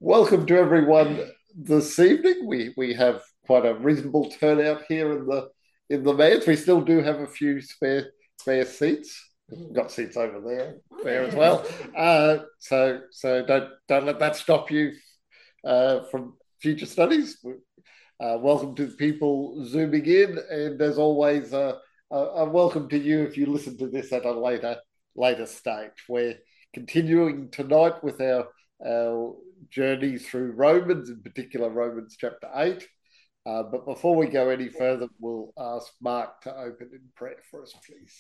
Welcome to everyone this evening. We have quite a reasonable turnout here in the Manse. We still do have a few spare seats. We've got seats over there as well. So don't let that stop you from future studies. Welcome to the people zooming in, and as always, a welcome to you if you listen to this at a later stage. We're continuing tonight with our journey through Romans, in particular Romans chapter 8. But before we go any further, we'll ask Mark to open in prayer for us, please.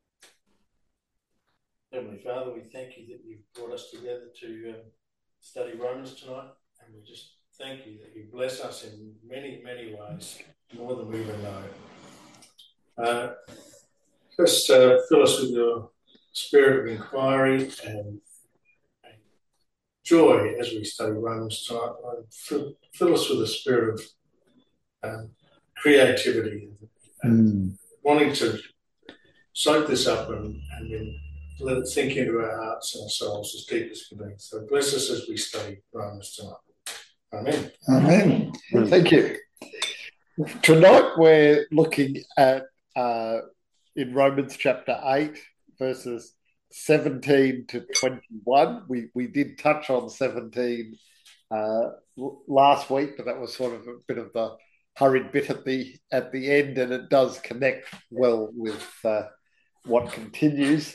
Heavenly Father, we thank you that you've brought us together to study Romans tonight, and we just thank you that you bless us in many, many ways, more than we even know. Just fill us with your spirit of inquiry and joy as we study Romans tonight. Fill us with a spirit of creativity and wanting to soak this up and then let it sink into our hearts and our souls as deep as can be. So bless us as we study Romans tonight. Amen. Amen. Thank you. Tonight we're looking at in Romans chapter 8, verses 17 to 21. We did touch on 17 last week, but that was sort of a bit of the hurried bit at the end, and it does connect well with what continues.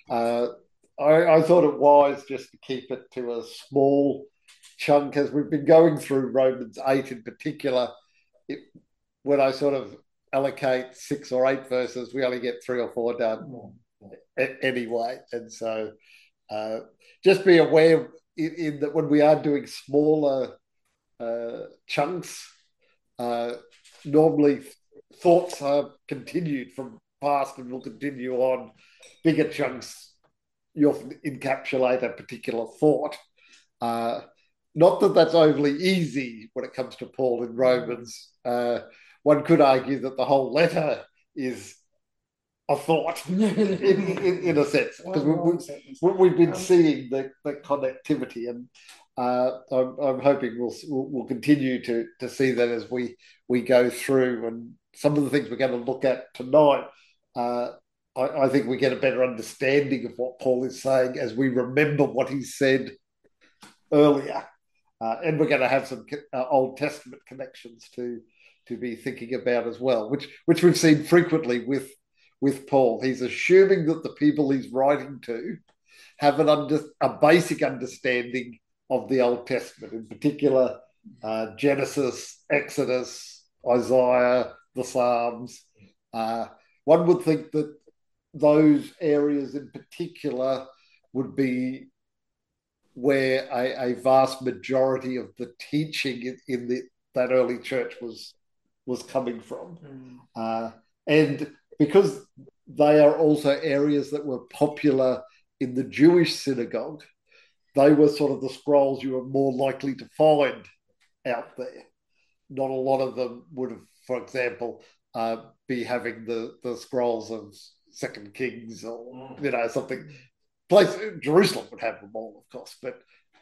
I thought it wise just to keep it to a small chunk as we've been going through Romans 8 in particular. When I sort of allocate 6 or 8 verses, we only get 3 or 4 done anyway. And so just be aware in that when we are doing smaller chunks, normally thoughts are continued from past and will continue on. Bigger chunks, you often encapsulate a particular thought. Not that that's overly easy when it comes to Paul in Romans. One could argue that the whole letter is a thought in a sense, because we've been seeing the connectivity, and I'm hoping we'll continue to see that as we go through. And some of the things we're going to look at tonight, I think we get a better understanding of what Paul is saying as we remember what he said earlier. And we're going to have some Old Testament connections to be thinking about as well, which we've seen frequently with Paul. He's assuming that the people he's writing to have a basic understanding of the Old Testament, in particular Genesis, Exodus, Isaiah, the Psalms. One would think that those areas in particular would be where a vast majority of the teaching in that early church was coming from. And because they are also areas that were popular in the Jewish synagogue, they were sort of the scrolls you were more likely to find out there. Not a lot of them would have, for example, be having the scrolls of Second Kings or something. Jerusalem would have them all, of course, but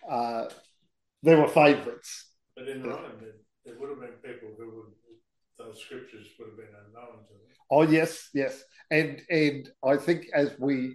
there were favourites. But in Rome, there would have been people those scriptures would have been unknown to them. Oh yes, and I think as we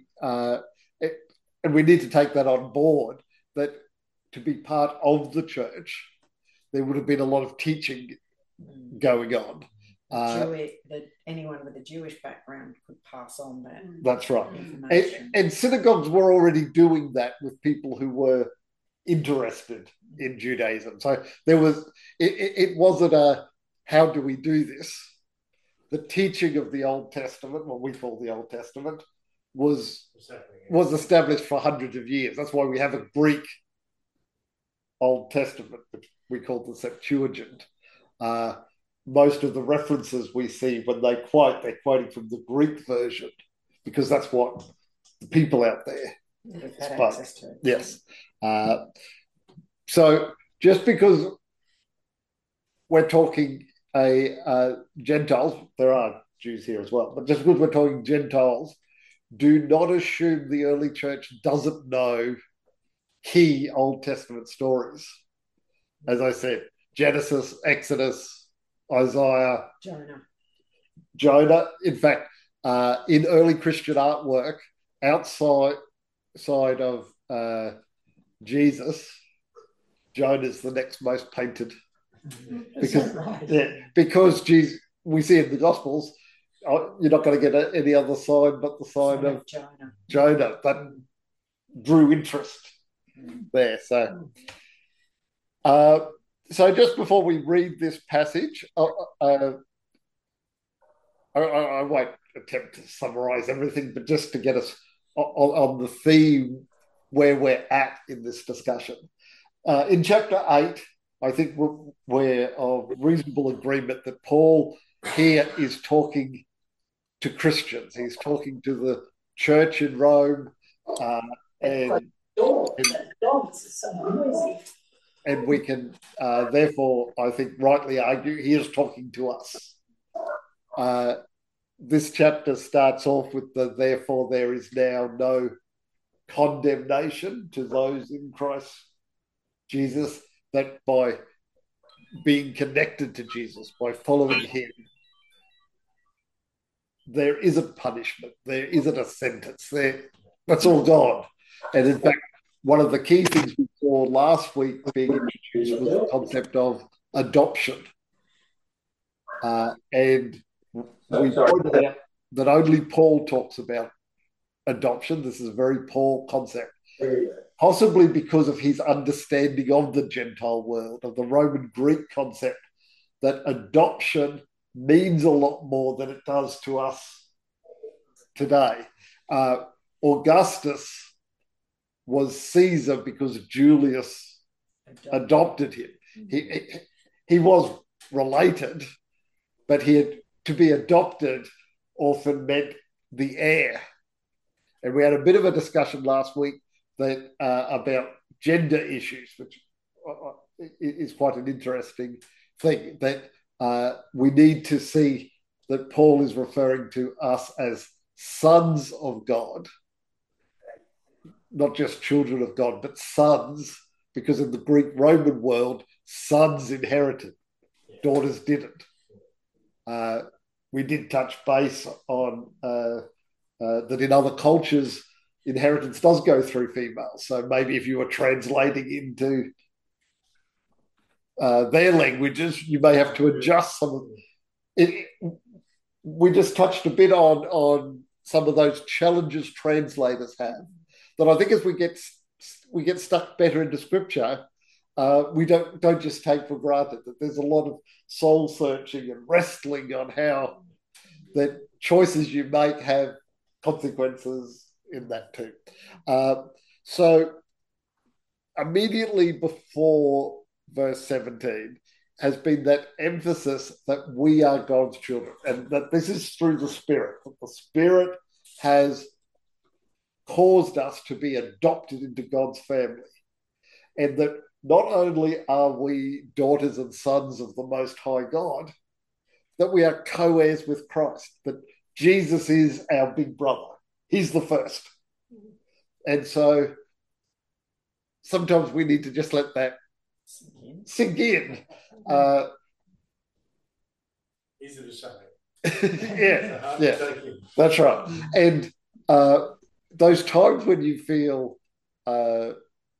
and we need to take that on board, that to be part of the church, there would have been a lot of teaching going on. That anyone with a Jewish background could pass on that. That's right. And synagogues were already doing that with people who were interested in Judaism. So there was, it wasn't a, how do we do this? The teaching of the Old Testament, what we call the Old Testament, was established for hundreds of years. That's why we have a Greek Old Testament, which we call the Septuagint. Most of the references we see when they're quoting from the Greek version, because that's what the people out there had access to. Yes. So just because we're talking Gentiles, there are Jews here as well, but just because we're talking Gentiles, do not assume the early church doesn't know key Old Testament stories. as I said, Genesis, Exodus, Isaiah, Jonah. In fact, in early Christian artwork, outside of Jesus, Jonah is the next most painted. Because Jesus, we see in the Gospels, you're not going to get any other sign but the sign of Jonah, but drew interest there. So just before we read this passage, I won't attempt to summarize everything, but just to get us on the theme where we're at in this discussion. In chapter 8, I think we're of reasonable agreement that Paul here is talking to Christians. He's talking to the church in Rome, and we can therefore, I think, rightly argue he is talking to us. This chapter starts off with therefore there is now no condemnation to those in Christ Jesus, that by being connected to Jesus, by following him, there isn't punishment, there isn't a sentence, that's all gone. And in fact, one of the key things we saw last week being introduced was the concept of adoption. And we pointed out that only Paul talks about adoption. This is a very Paul concept, possibly because of his understanding of the Gentile world, of the Roman Greek concept, that adoption means a lot more than it does to us today. Augustus was Caesar because Julius adopted him. He was related, but to be adopted often meant the heir. And we had a bit of a discussion last week about gender issues, which is quite an interesting thing, that we need to see that Paul is referring to us as sons of God, not just children of God, but sons, because in the Greek Roman world, sons inherited, daughters didn't. We did touch base on that in other cultures, inheritance does go through females. So maybe if you were translating into their languages, you may have to adjust some of it. We just touched a bit on some of those challenges translators have, that I think as we get stuck better into scripture, we don't just take for granted that there's a lot of soul searching and wrestling on how the choices you make have consequences in that too. So immediately before verse 17 has been that emphasis that we are God's children, and that this is through the Spirit, that the Spirit has caused us to be adopted into God's family, and that not only are we daughters and sons of the Most High God, that we are co-heirs with Christ, that Jesus is our big brother. He's the first. And so sometimes we need to just let that sink in. Easy to say. yeah, that's right. And those times when you feel of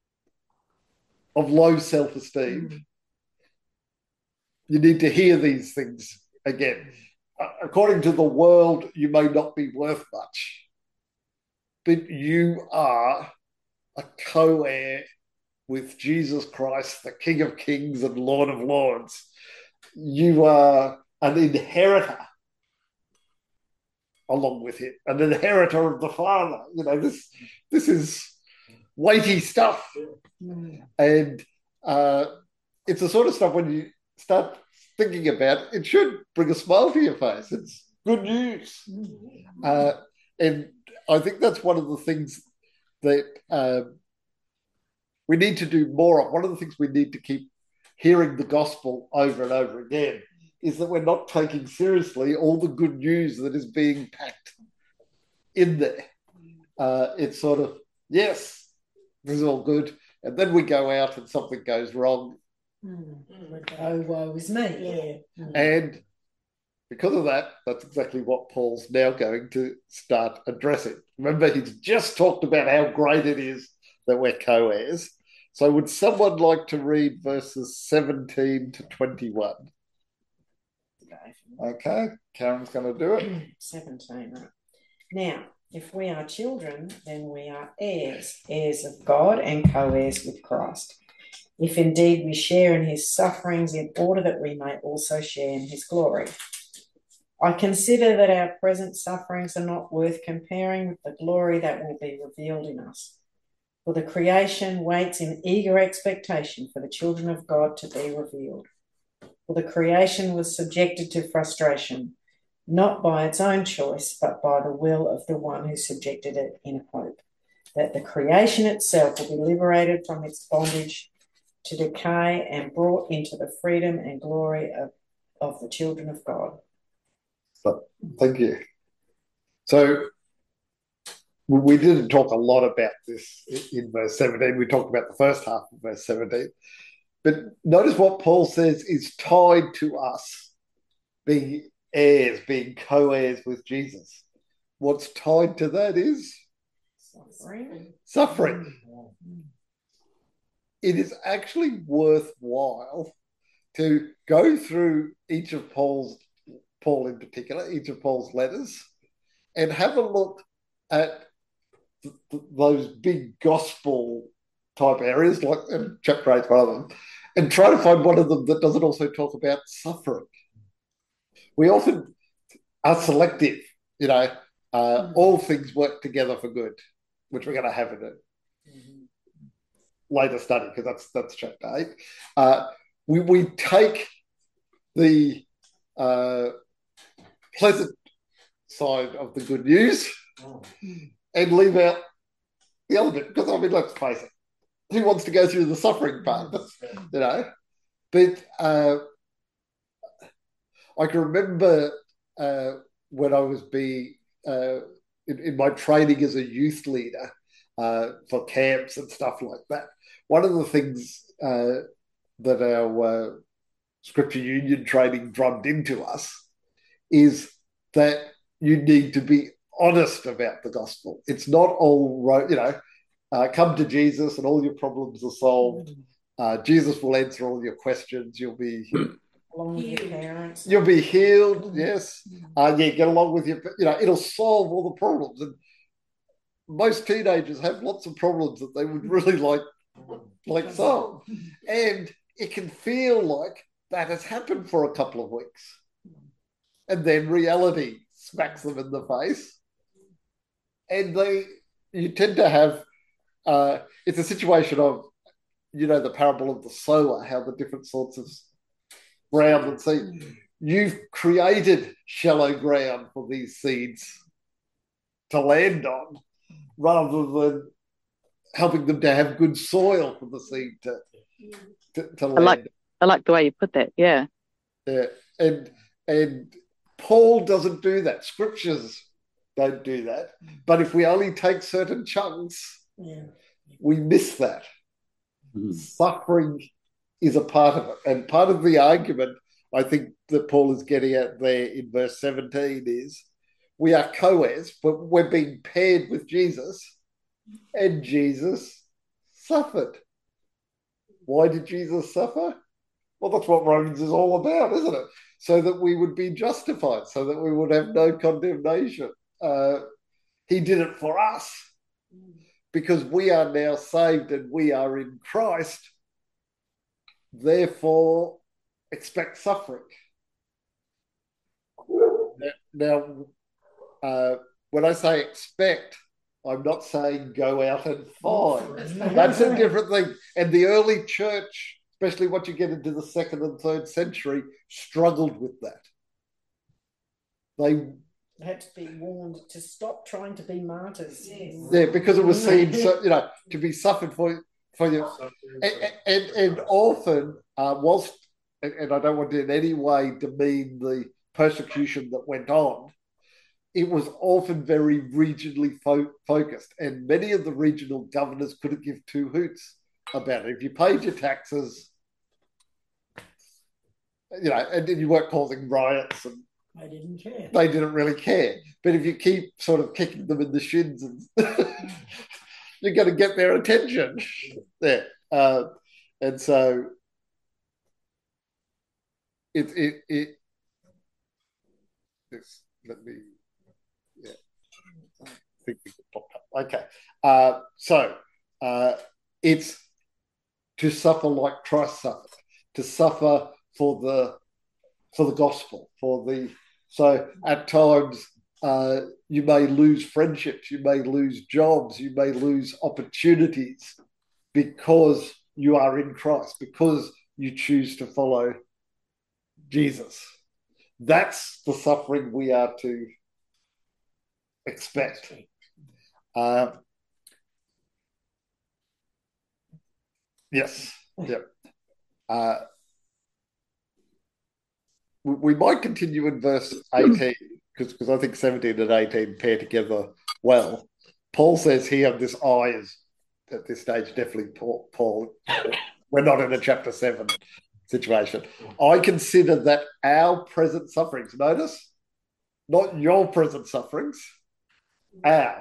low self-esteem, you need to hear these things again. According to the world, you may not be worth much, but you are a co-heir with Jesus Christ, the King of Kings and Lord of Lords. You are an inheritor along with him, an inheritor of the Father. You know, this is weighty stuff. And it's the sort of stuff when you start thinking about it should bring a smile to your face. It's good news. And I think that's one of the things that we need to do more of. One of the things we need to keep hearing the gospel over and over again is that we're not taking seriously all the good news that is being packed in there. It's sort of, yes, this is all good. And then we go out and something goes wrong Oh, woe is me. Yeah. And because of that, that's exactly what Paul's now going to start addressing. Remember, he's just talked about how great it is that we're co-heirs. So would someone like to read verses 17 to 21? Okay, Karen's going to do it. 17, right. Now, if we are children, then we are heirs, heirs of God and co-heirs with Christ. If indeed we share in his sufferings, in order that we may also share in his glory. I consider that our present sufferings are not worth comparing with the glory that will be revealed in us. For the creation waits in eager expectation for the children of God to be revealed. For the creation was subjected to frustration, not by its own choice, but by the will of the one who subjected it, in hope that the creation itself will be liberated from its bondage to decay and brought into the freedom and glory of the children of God. Thank you. So we didn't talk a lot about this in verse 17. We talked about the first half of verse 17. But notice what Paul says is tied to us being heirs, being co-heirs with Jesus. What's tied to that is suffering. It is actually worthwhile to go through each of Paul in particular, each of Paul's letters, and have a look at those big gospel type areas, like chapter 8 one of them, and try to find one of them that doesn't also talk about suffering. We often are selective, all things work together for good, which we're going to have in a later study, because that's chapter 8. We take the pleasant side of the good news and leave out the other bit, because, let's face it, who wants to go through the suffering part? But I can remember when I was in my training as a youth leader for camps and stuff like that. One of the things that our Scripture Union training drummed into us is that you need to be honest about the gospel. It's not all, come to Jesus and all your problems are solved. Jesus will answer all your questions. You'll be along with your parents. You'll be healed. Yes. Get along with your. It'll solve all the problems. And most teenagers have lots of problems that they would really like solve, and it can feel like that has happened for a couple of weeks, and then reality smacks them in the face, and you tend to have. It's a situation of, the parable of the sower, how the different sorts of ground and seed. You've created shallow ground for these seeds to land on, rather than helping them to have good soil for the seed to land. I like the way you put that. Yeah. Yeah, and Paul doesn't do that. Scriptures don't do that. But if we only take certain chunks, we miss that. Suffering is a part of it. And part of the argument, I think, that Paul is getting at there in verse 17 is we are co-heirs, but we're being paired with Jesus, and Jesus suffered. Why did Jesus suffer? Well, that's what Romans is all about, isn't it? So that we would be justified, so that we would have no condemnation. He did it for us, because we are now saved and we are in Christ. Therefore, expect suffering. Now, when I say expect, I'm not saying go out and find. That's a different thing. And the early church, especially once you get into the 2nd and 3rd century, struggled with that. They had to be warned to stop trying to be martyrs. Yeah, because it was seen, to be suffered for you. And often, whilst, and I don't want to in any way demean the persecution that went on, it was often very regionally focused, and many of the regional governors couldn't give two hoots about it. If you paid your taxes, and you weren't causing riots, and They didn't care. they didn't really care. But if you keep sort of kicking them in the shins, and you're going to get their attention there. And so it this, let me, yeah, I think we popped up. Okay. It's to suffer like Christ suffered, to suffer for the gospel, so at times you may lose friendships, you may lose jobs, you may lose opportunities because you are in Christ, because you choose to follow Jesus. That's the suffering we are to expect. Yes. Yep. We might continue in verse 18 because I think 17 and 18 pair together well. Paul says here, this I is at this stage definitely Paul. We're not in a chapter 7 situation. I consider that our present sufferings, notice, not your present sufferings, our,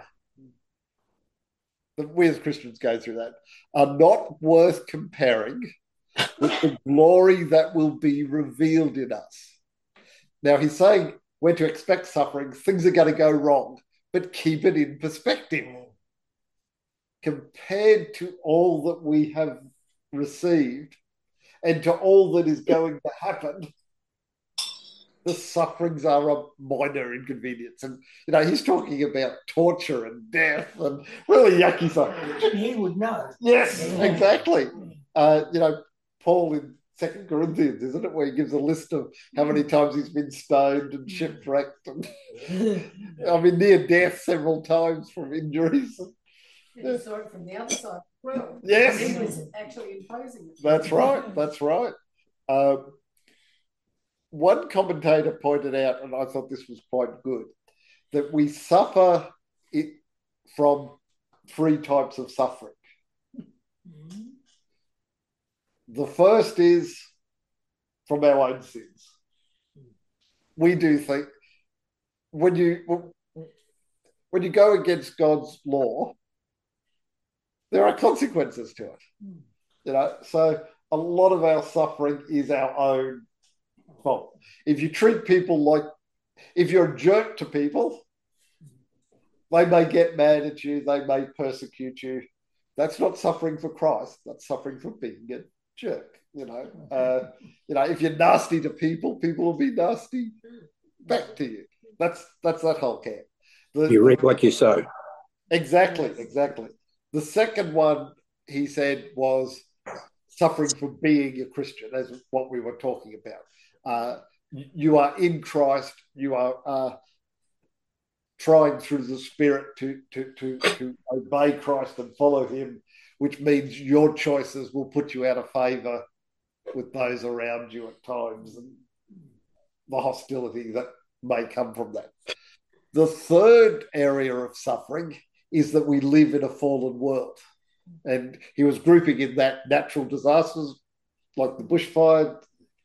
that we as Christians go through that, are not worth comparing with the glory that will be revealed in us. Now, he's saying when to expect suffering, things are going to go wrong, but keep it in perspective. Compared to all that we have received and to all that is going to happen, the sufferings are a minor inconvenience. And, he's talking about torture and death and really yucky stuff. He would know. Yes, exactly. Paul in 2 Corinthians, isn't it, where he gives a list of how many times he's been stoned and shipwrecked and near death several times from injuries. And you saw it from the other side. Well, yes, he was actually imposing it. That's right. One commentator pointed out, and I thought this was quite good, that we suffer it from 3 types of suffering. The first is from our own sins. We do think when you go against God's law, there are consequences to it. So a lot of our suffering is our own fault. If you treat people if you're a jerk to people, they may get mad at you, they may persecute you. That's not suffering for Christ, that's suffering for being a jerk. If you're nasty to people, people will be nasty back to you. That's that whole camp. You reap what you sow. Exactly. The second one, he said, was suffering for being a Christian, as what we were talking about. You are in Christ, you are trying through the Spirit to obey Christ and follow him, which means your choices will put you out of favour with those around you at times, and the hostility that may come from that. The third area of suffering is that we live in a fallen world. And he was grouping in that natural disasters like the bushfire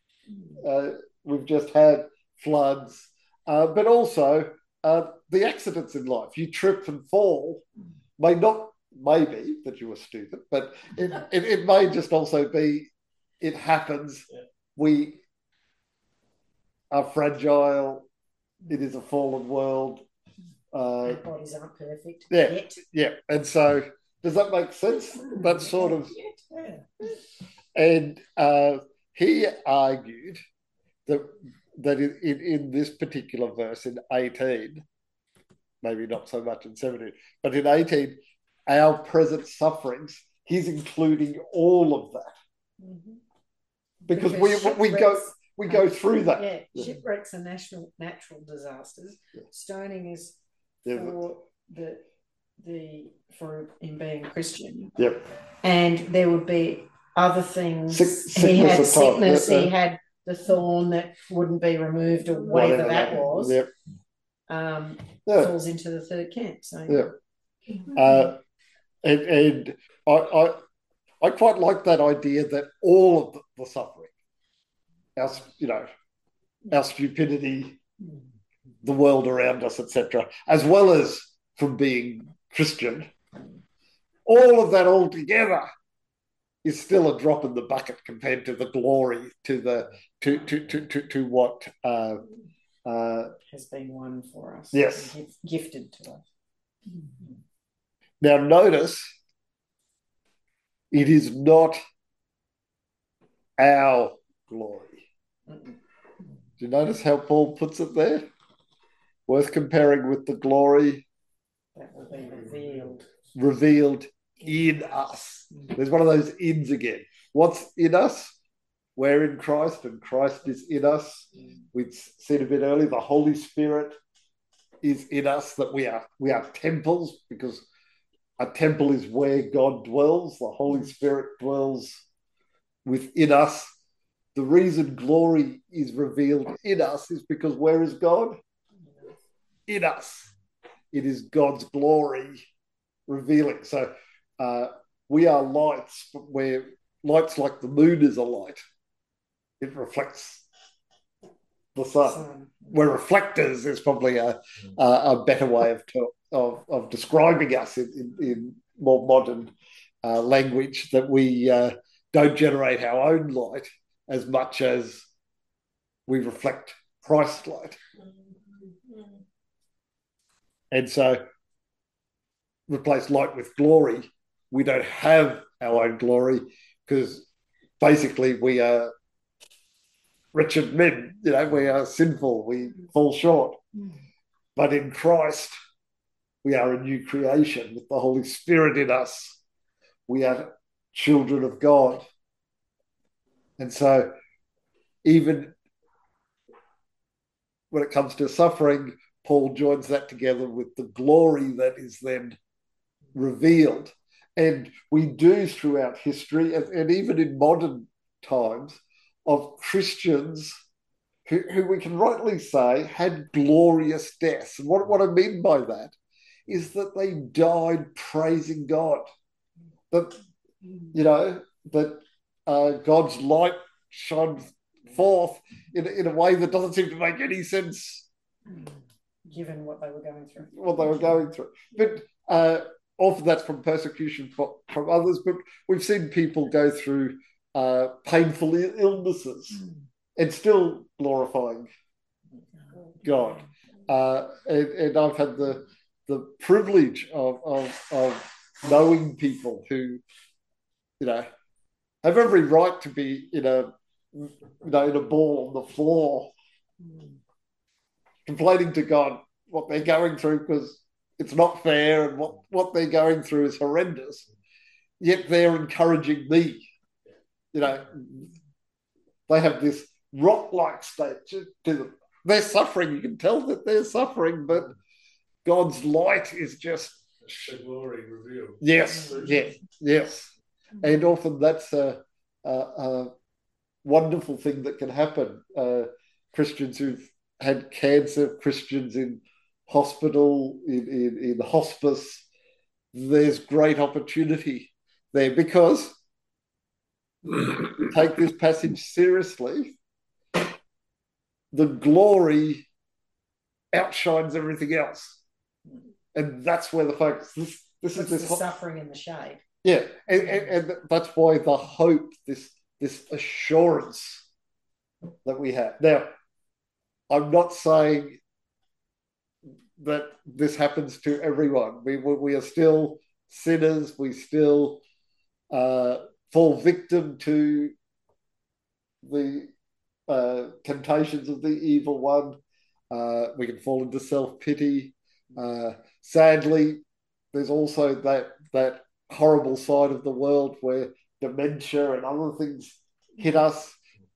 we've just had, floods, but also the accidents in life. You trip and fall, maybe that you were stupid, but it may just also be it happens. Yeah. We are fragile. It is a fallen world. Our bodies aren't perfect yet. Yeah. And so, does that make sense? That sort of... And he argued that in this particular verse, in 18, maybe not so much in 17, but in 18, our present sufferings, he's including all of that. Mm-hmm. Because we go through that. Yeah, shipwrecks are natural disasters. Yeah. Stoning is for in being Christian. Yep. And there would be other things. He had sickness. He had the thorn that wouldn't be removed, or whatever that was. Yep. Falls into the third camp. So. Yeah. And I quite like that idea that all of the suffering our, our stupidity, the world around us, etc., as well as from being Christian. All of that all together is still a drop in the bucket compared to the glory, to what has been won for us. Yes, gifted to us. Now notice, it is not our glory. Do you notice how Paul puts it there? Worth comparing with the glory that will be revealed in us. There's one of those ins again. What's in us? We're in Christ, and Christ is in us. We've said a bit earlier, the Holy Spirit is in us, that we are temples, because a temple is where God dwells. The Holy Spirit dwells within us. The reason glory is revealed in us is because where is God? In us. It is God's glory revealing. So we are lights, but we're lights like the moon is a light. It reflects the sun. We're reflectors is probably a better way of describing us in more modern language, that we don't generate our own light as much as we reflect Christ's light. And so replace light with glory. We don't have our own glory because basically we are wretched men, we are sinful, we fall short. But in Christ, we are a new creation with the Holy Spirit in us. We are children of God. And so even when it comes to suffering, Paul joins that together with the glory that is then revealed. And we do throughout history, and even in modern times, of Christians who we can rightly say had glorious deaths. And what I mean by that is that they died praising God. That, God's light shone forth in a way that doesn't seem to make any sense. Given what they were going through. But often that's from persecution from others. But we've seen people go through painful illnesses and still glorifying God. And I've had the privilege of knowing people who, have every right to be in a ball on the floor, complaining to God what they're going through because it's not fair, and what they're going through is horrendous. Yet they're encouraging me. They have this rock-like state to them. They're suffering. You can tell that they're suffering, but God's light is just the glory revealed. Yes. And often that's a wonderful thing that can happen. Christians who've had cancer, Christians in hospital, in hospice, there's great opportunity there, because take this passage seriously, the glory outshines everything else. And that's where the focus, this is this suffering in the shade. Yeah, and that's why the hope, this assurance that we have. Now, I'm not saying that this happens to everyone. We are still sinners. We still fall victim to the temptations of the evil one. We can fall into self-pity. Sadly, there's also that horrible side of the world where dementia and other things hit us.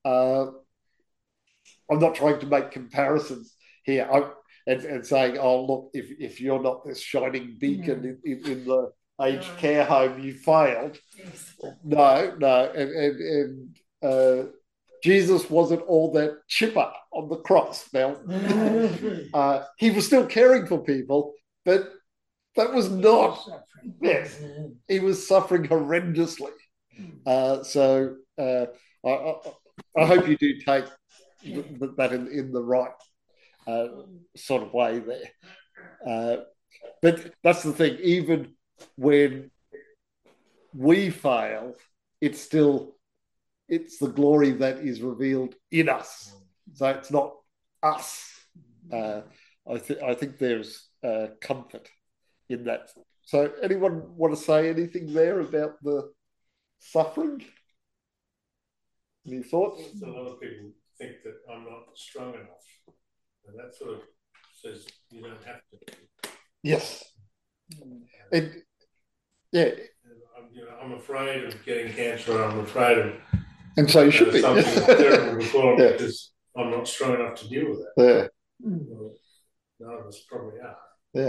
I'm not trying to make comparisons here and saying, oh, look, if you're not this shining beacon in the aged care home, you failed. No. And Jesus wasn't all that chipper on the cross. Now, he was still caring for people, but that was not. Yes, he was suffering horrendously. So I hope you do take that in the right sort of way there. But that's the thing. Even when we fail, it's the glory that is revealed in us. So it's not us. I think there's comfort in that. So, anyone want to say anything there about the suffering? Any thoughts? A lot of people think that I'm not strong enough, and that sort of says you don't have to. Yes. And yeah. I'm afraid of getting cancer. I'm afraid of. And so you should be. Something terrible before because I'm not strong enough to deal with that. Yeah. Well, none of us probably are. Yeah.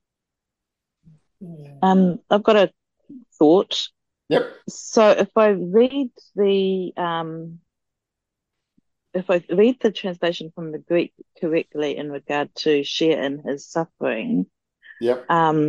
I've got a thought. Yep. So if I read the translation from the Greek correctly in regard to share in his suffering, yep.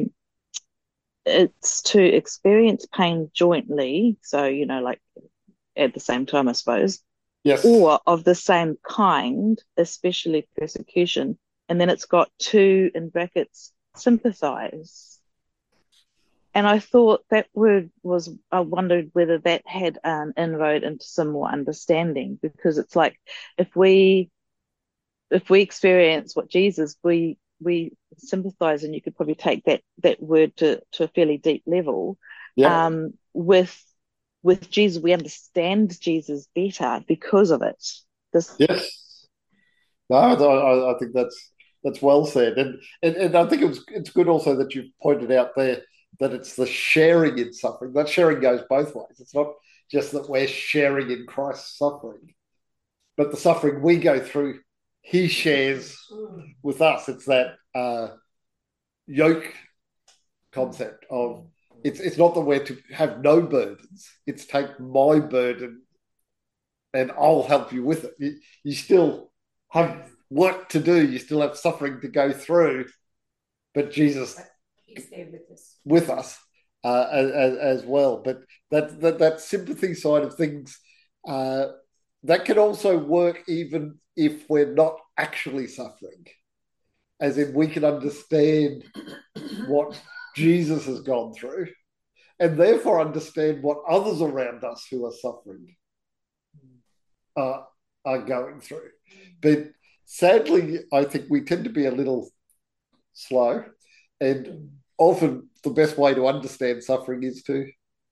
It's to experience pain jointly. So, like at the same time, I suppose. Yes. Or of the same kind, especially persecution. And then it's got two in brackets, sympathize. And I thought that word I wondered whether that had an inroad into some more understanding, because it's like if we experience what Jesus, we sympathize, and you could probably take that word to a fairly deep level. Yeah. With Jesus, we understand Jesus better because of it. Yes. No, I think that's well said, and I think it's good also that you've pointed out there that it's the sharing in suffering. That sharing goes both ways. It's not just that we're sharing in Christ's suffering, but the suffering we go through, he shares with us. It's that yoke concept of it's not that we're to have no burdens. It's take my burden and I'll help you with it. You still have work to do. You still have suffering to go through, but Jesus He's there with us as well. But that sympathy side of things, that can also work even if we're not actually suffering. As in, we can understand what Jesus has gone through and therefore understand what others around us who are suffering are going through. But sadly, I think we tend to be a little slow, and often the best way to understand suffering is to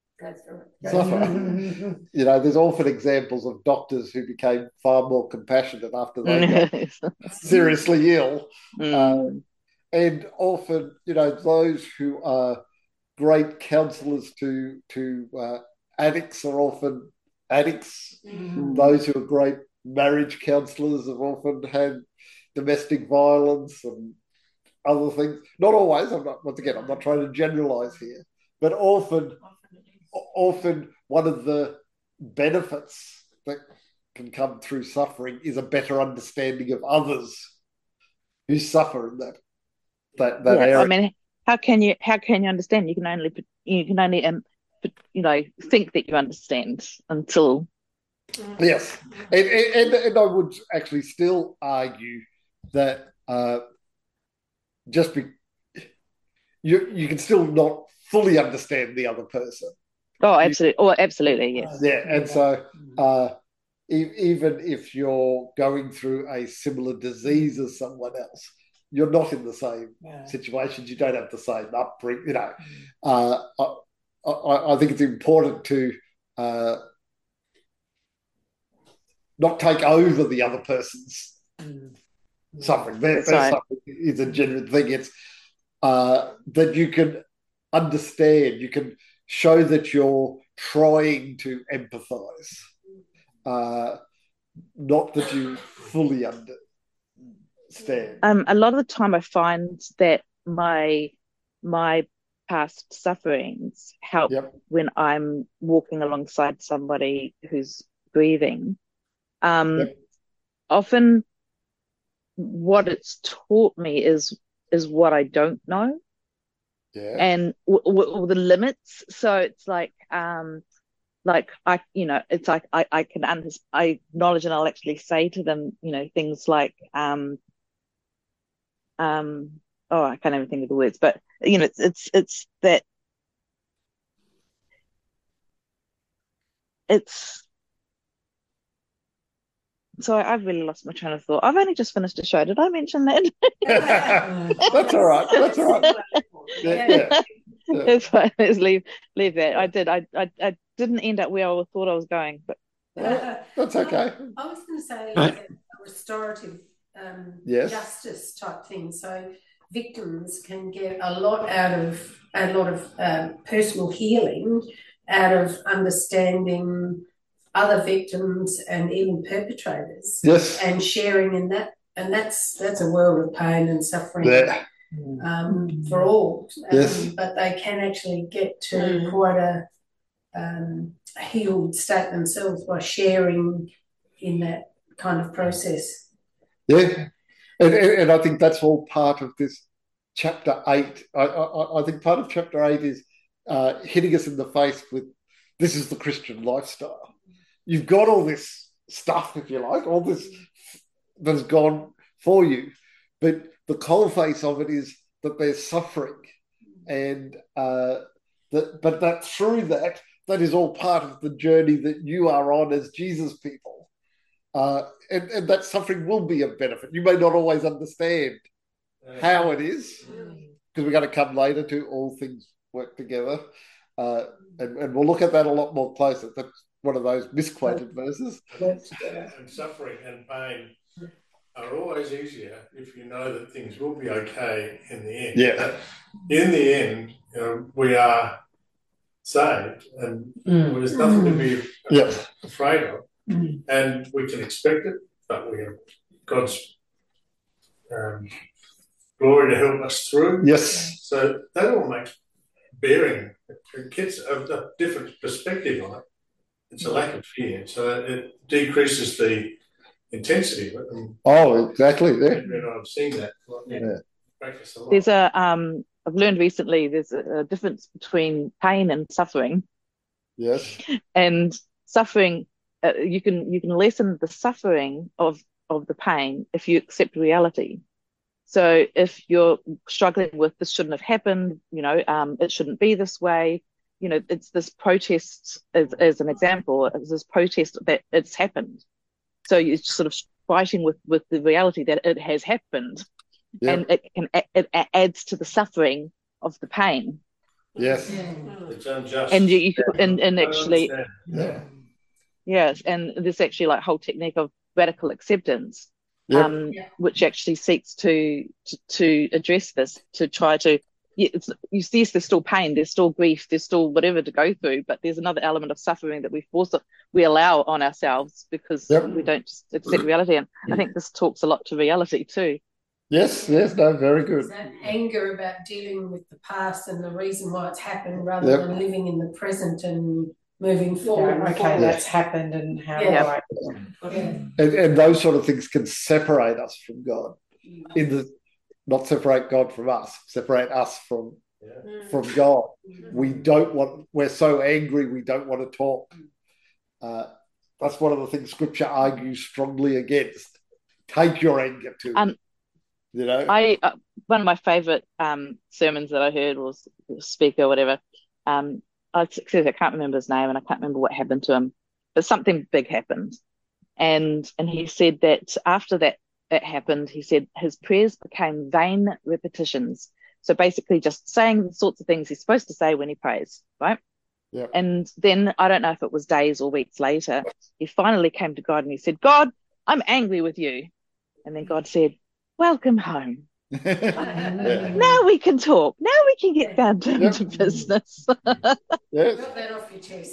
suffer. There's often examples of doctors who became far more compassionate after they got seriously ill. And often, those who are great counselors to addicts are often addicts. Those who are great marriage counselors have often had domestic violence and other things. Not always. I'm not trying to generalize here, but often one of the benefits that can come through suffering is a better understanding of others who suffer in that area. I mean, how can you understand? You can only think that you understand until. Yes, and I would actually still argue that you can still not fully understand the other person. Oh, absolutely! Absolutely, yes. Yeah, and so even if you're going through a similar disease as someone else, you're not in the same situations. You don't have the same upbringing. I think it's important to not take over the other person's suffering. Their suffering is a genuine thing. It's that you can understand. You can show that you're trying to empathize, not that you fully understand. A lot of the time I find that my past sufferings help when I'm walking alongside somebody who's grieving. Often what it's taught me is what I don't know. And the limits. So it's like like it's like I can I acknowledge, and I'll actually say to them, things like oh, I can't even think of the words, but it's that it's. So I've really lost my train of thought. I've only just finished a show. Did I mention that? That's all right. That's all right. Yeah. It's fine. Let's leave that. I didn't end up where I thought I was going, but that's okay. I was going to say a restorative Yes. justice type thing. So victims can get a lot of personal healing out of understanding other victims and even perpetrators. Yes. And sharing in that, and that's a world of pain and suffering. Yeah. For all. Yes. But they can actually get to quite a healed state themselves by sharing in that kind of process. Yeah. And I think that's all part of this chapter 8. I think part of chapter 8 is hitting us in the face with, this is the Christian lifestyle. You've got all this stuff, if you like, all this that has gone for you, but the cold face of it is that there's suffering, and but that through that is all part of the journey that you are on as Jesus people, and that suffering will be a benefit. You may not always understand how it is, because we're going to come later to all things work together, and we'll look at that a lot more closer. That's one of those misquoted verses. And suffering and pain are always easier if you know that things will be okay in the end. Yeah. In the end, we are saved, and there's nothing to be afraid of, and we can expect it, but we have God's glory to help us through. Yes. So that all makes bearing kids a different perspective on it. It's a lack of fear, so it decreases the intensity of it. Oh, exactly. Yeah. I've seen that. Practice a lot. There's I've learned recently there's a difference between pain and suffering. Yes. And suffering, you can lessen the suffering of the pain if you accept reality. So if you're struggling with, this shouldn't have happened, it shouldn't be this way, it's this protest as an example, it's this protest that it's happened. So you're sort of fighting with the reality that it has happened, and it adds to the suffering of the pain. Yes. It's unjust. And you and actually, yes, and there's actually like whole technique of radical acceptance, which actually seeks to address this, to try to. Yes, there's still pain, there's still grief, there's still whatever to go through, but there's another element of suffering that we allow on ourselves because we don't just accept reality. And I think this talks a lot to reality too. Yes, no, very good. It's that anger about dealing with the past and the reason why it's happened, rather than living in the present and moving forward. That's happened, and how do I? And those sort of things can separate us from God. Not separate God from us, separate us from God. We're so angry we don't want to talk. That's one of the things Scripture argues strongly against. Take your anger to one of my favourite sermons that I heard was a speaker or whatever. I can't remember his name, and I can't remember what happened to him, but something big happened, and he said that after that happened, he said his prayers became vain repetitions. So basically just saying the sorts of things he's supposed to say when he prays, right? Yeah. And then I don't know if it was days or weeks later, he finally came to God and he said, God, I'm angry with you. And then God said, welcome home. Now we can talk. Now we can get down to business. Got that off your chest.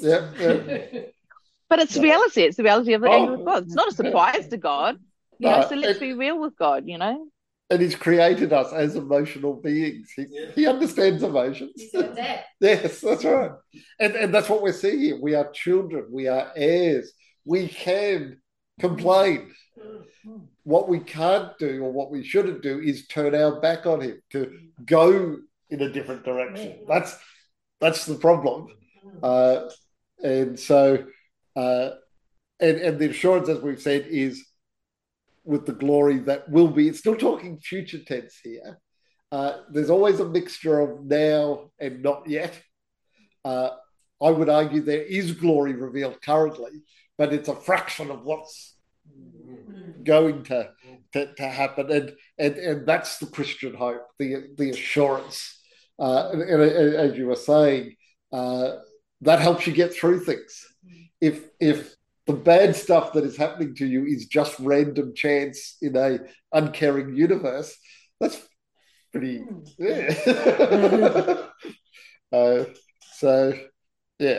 But it's reality. It's the reality of the anger of God. It's not a surprise to God. So let's be real with God, And He's created us as emotional beings. He understands emotions. He's got that. Yes, that's right. And that's what we're seeing here. We are children. We are heirs. We can complain. What we can't do, or what we shouldn't do, is turn our back on Him, to go in a different direction. That's the problem. And so, uh, and the assurance, as we've said, is with the glory that will be. It's still talking future tense here. There's always a mixture of now and not yet. Uh, I would argue there is glory revealed currently, but it's a fraction of what's going to happen, and that's the Christian hope, the assurance. And as you were saying, that helps you get through things. If the bad stuff that is happening to you is just random chance in a uncaring universe, that's pretty. Yeah. So, yeah.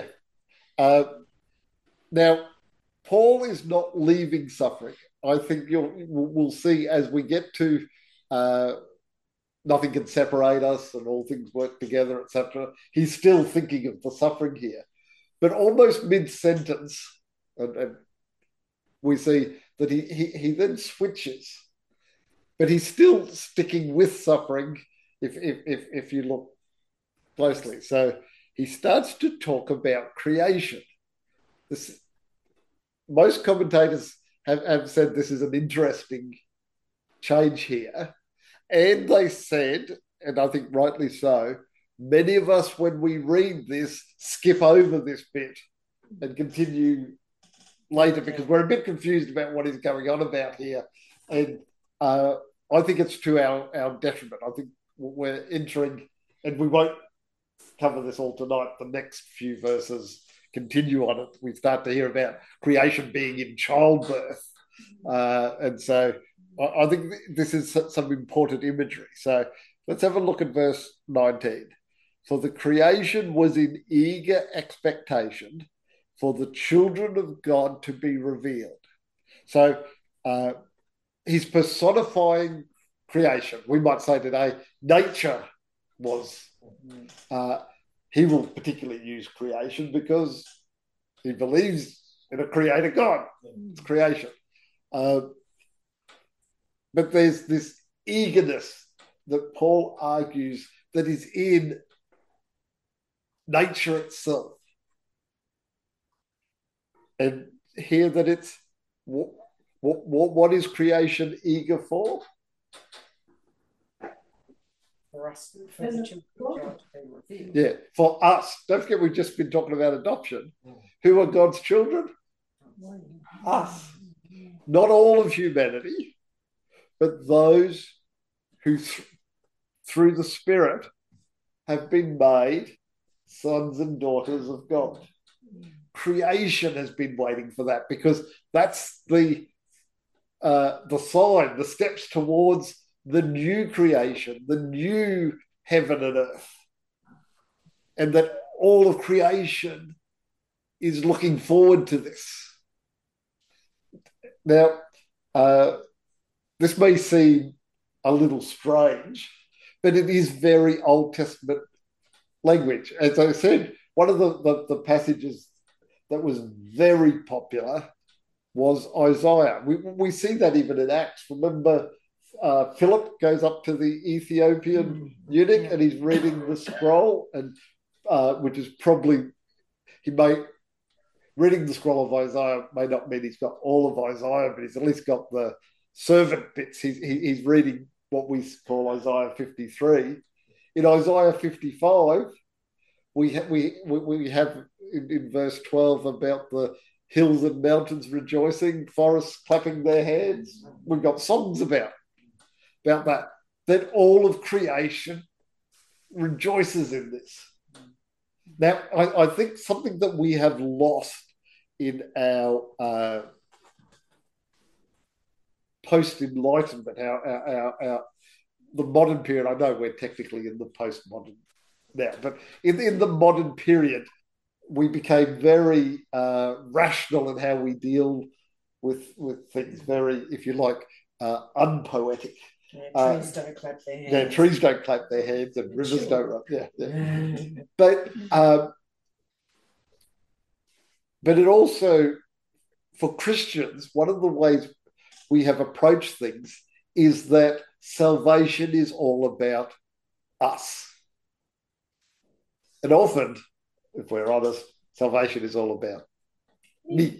Now, Paul is not leaving suffering. I think we'll see as we get to uh, nothing can separate us and all things work together, etc. He's still thinking of the suffering here. But almost mid-sentence, and we see that he then switches, but he's still sticking with suffering if you look closely. So he starts to talk about creation. This, most commentators have said this is an interesting change here. And they said, and I think rightly so, many of us, when we read this, skip over this bit and continue later because we're a bit confused about what is going on about here. And I think it's to our detriment. I think we're entering, and we won't cover this all tonight, the next few verses continue on it. We start to hear about creation being in childbirth. And so I think this is some important imagery. So let's have a look at verse 19. For the creation was in eager expectation for the children of God to be revealed. So he's personifying creation. We might say today, nature was. He will particularly use creation because he believes in a creator God. It's creation. But there's this eagerness that Paul argues that is in nature itself. And here that it's what is creation eager for? For us, for the children of God to be revealed. Yeah, for us. Don't forget, we've just been talking about adoption. Who are God's children? Us. Not all of humanity, but those who, through the Spirit, have been made sons and daughters of God. Creation has been waiting for that because that's the sign, the steps towards the new creation, the new heaven and earth, and that all of creation is looking forward to this. Now, this may seem a little strange, but it is very Old Testament language. As I said, one of the passages that was very popular was Isaiah. We see that even in Acts. Remember, Philip goes up to the Ethiopian eunuch and he's reading the scroll, and which is probably reading the scroll of Isaiah may not mean he's got all of Isaiah, but he's at least got the servant bits. He's reading what we call Isaiah 53. In Isaiah 55, we have in verse 12 about the hills and mountains rejoicing, forests clapping their hands. We've got songs about that all of creation rejoices in this. Now, I think something that we have lost in our post-enlightenment, our the modern period. I know we're technically in the postmodern now, but in the modern period, we became very rational in how we deal with things. Very, if you like, unpoetic. Yeah, trees don't clap their hands. Yeah, trees don't clap their hands, and rivers don't run. Yeah. But it also, for Christians, one of the ways we have approached things is that salvation is all about us. And often, if we're honest, Salvation is all about me.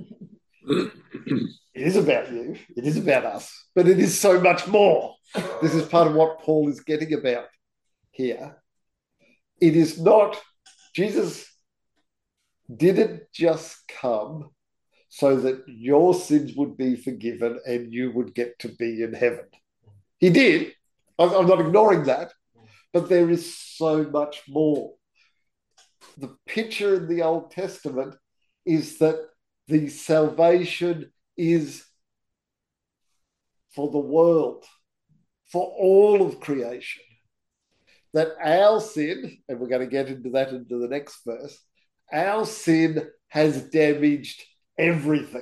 It is about you. It is about us. But it is so much more. This is part of what Paul is getting about here. It is not, Jesus didn't just come so that your sins would be forgiven and you would get to be in heaven. He did. I'm not ignoring that. But there is so much more. The picture in the Old Testament is that the salvation is for the world, for all of creation. That our sin, and we're going to get into that into the next verse, our sin has damaged everything.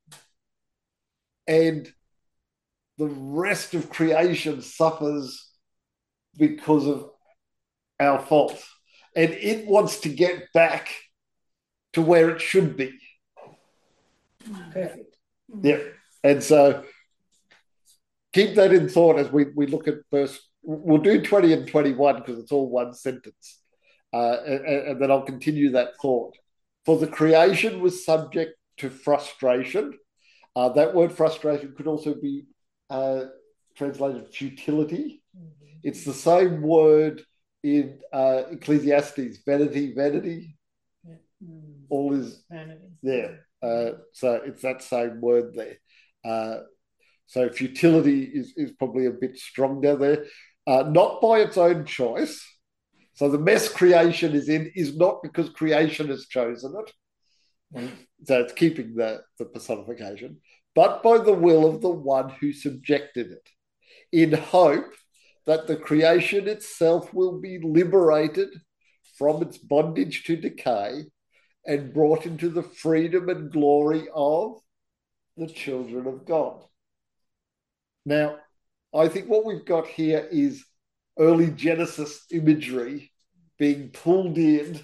And the rest of creation suffers because of our fault. And it wants to get back to where it should be. Perfect. Yeah. And so keep that in thought as we look at verse. We'll do 20 and 21 because it's all one sentence. And then I'll continue that thought. For the creation was subject to frustration. That word frustration could also be translated futility. It's the same word in Ecclesiastes, vanity. All is Vanity. there. So it's that same word there. So futility is probably a bit stronger there. Not by its own choice. So the mess creation is in is not because creation has chosen it. So it's keeping the personification, but by the will of the one who subjected it, in hope that the creation itself will be liberated from its bondage to decay and brought into the freedom and glory of the children of God. Now, I think what we've got here is early Genesis imagery being pulled in.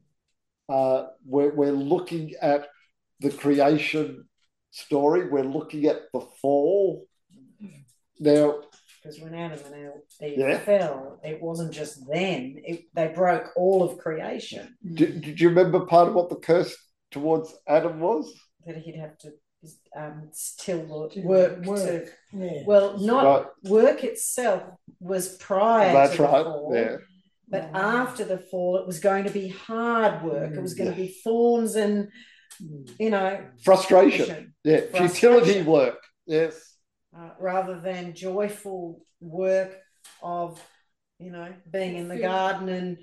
We're looking at the creation story. We're looking at the fall. Now, because when Adam and Eve fell, it wasn't just then. They broke all of creation. Did you remember part of what the curse towards Adam was? That he'd have to still work. Yeah. Well, not work itself was prior to the fall. Yeah. But after the fall, it was going to be hard work. It was going to be thorns and, frustration. Yeah, futility work. Yes. Rather than joyful work of, being in the garden and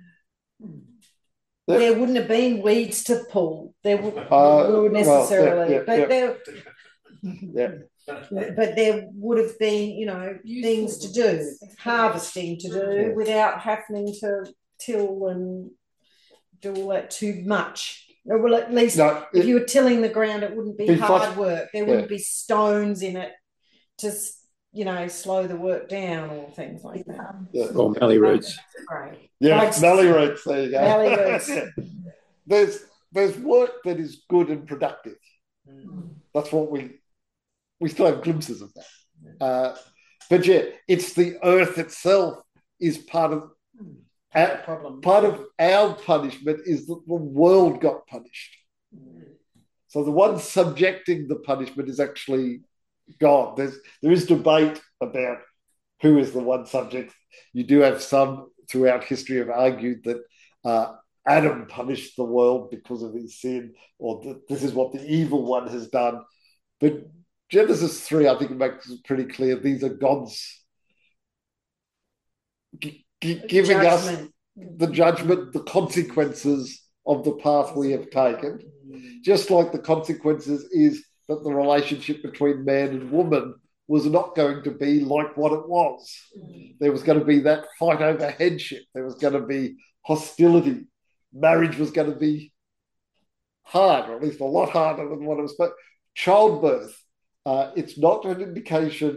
there wouldn't have been weeds to pull. There would necessarily, but there would have been, things to do, harvesting to do without having to till and do all that too much. Well, at least if you were tilling the ground, it wouldn't be hard work. There wouldn't be stones in it to, slow the work down or things like that. Yeah. Or mallee roots. Great. Yeah, mallee roots. There you go. Mallee roots. There's work that is good and productive. That's what we still have glimpses of that. But yeah, it's the earth itself is part of our punishment is that the world got punished. So the one subjecting the punishment is actually God. There is debate about who is the one subject. You do have some throughout history have argued that Adam punished the world because of his sin, or that this is what the evil one has done. But Genesis 3, I think it makes it pretty clear these are God's giving us the judgment, the consequences of the path we have taken. Just like the consequences is that the relationship between man and woman was not going to be like what it was. There was going to be that fight over headship. There was going to be hostility. Marriage was going to be hard, or at least a lot harder than what it was. But childbirth, it's not an indication,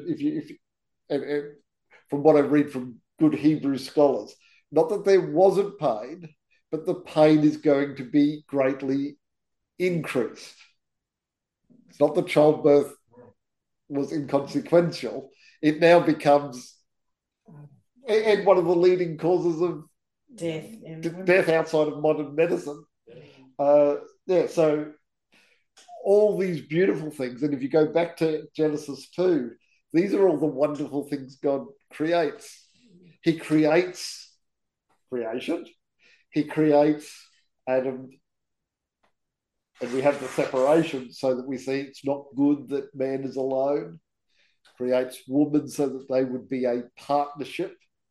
from what I read from good Hebrew scholars, not that there wasn't pain, but the pain is going to be greatly increased. It's not that childbirth was inconsequential. It now becomes and one of the leading causes of death outside of modern medicine. Yeah, so all these beautiful things, and if you go back to Genesis 2, these are all the wonderful things God creates. He creates creation. He creates Adam, and we have the separation so that we see it's not good that man is alone. Creates woman so that they would be a partnership,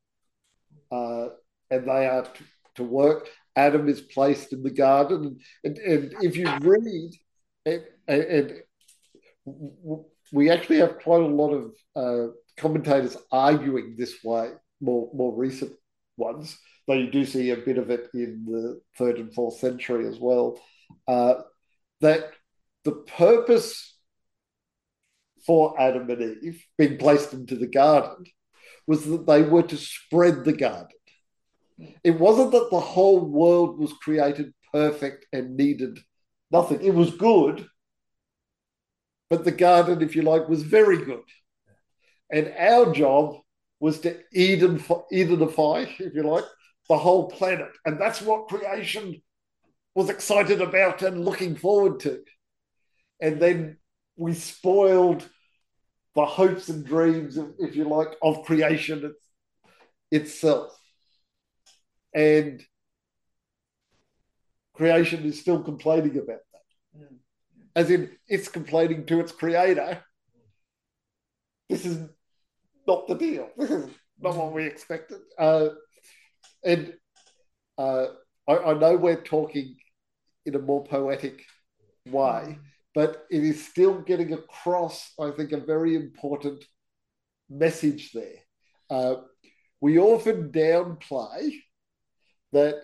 and they are to work. Adam is placed in the garden, and if you read, and we actually have quite a lot of commentators arguing this way, more recent ones, though you do see a bit of it in the 3rd and 4th century as well, that the purpose for Adam and Eve being placed into the garden was that they were to spread the garden. It wasn't that the whole world was created perfect and needed nothing. It was good, but the garden, if you like, was very good. And our job was to Edenify, if you like, the whole planet. And that's what creation was excited about and looking forward to. And then we spoiled the hopes and dreams, if you like, of creation itself. And creation is still complaining about that. As in, it's complaining to its creator. This is not the deal. This is not what we expected. And I know we're talking in a more poetic way, but it is still getting across, I think, a very important message there. We often downplay that